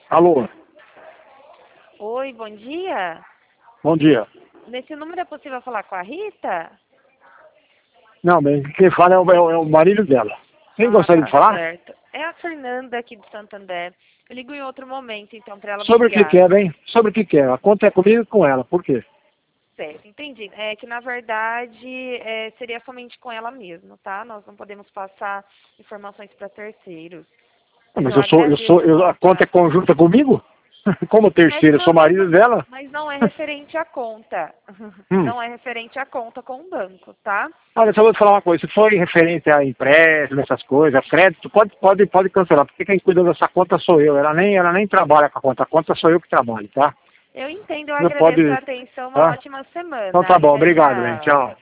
Alô, Oi, bom dia. bom dia. Nesse número é possível falar com a Rita? Não, mas quem fala é o marido dela. Quem gostaria de Tá falar? certo. É a Fernanda aqui de Santander. Eu ligo em outro momento, então, para ela me Sobre o que ligar. quer, hein? Sobre o que quer. A conta é comigo e com ela. Por quê? Certo, entendi. É que, na verdade, seria somente com ela mesmo, tá? Nós não podemos passar informações para terceiros. Ah, Mas mas eu agradeço o a conta é contato. conjunta comigo? Como Mas terceiro, eu não, sou mas marido não, dela? mas não é referente à conta. Hum. Não é referente à conta com o banco, tá? Olha, só vou te falar uma coisa. Se for em referência a empréstimo, essas coisas, a crédito, pode cancelar. Porque quem cuida dessa conta sou eu. Ela nem trabalha com a conta sou eu que trabalho, tá? Eu entendo, eu Não agradeço a pode, atenção. Uma tá? ótima Então semana. tá bom, Tchau, obrigado, hein? tchau. Tchau.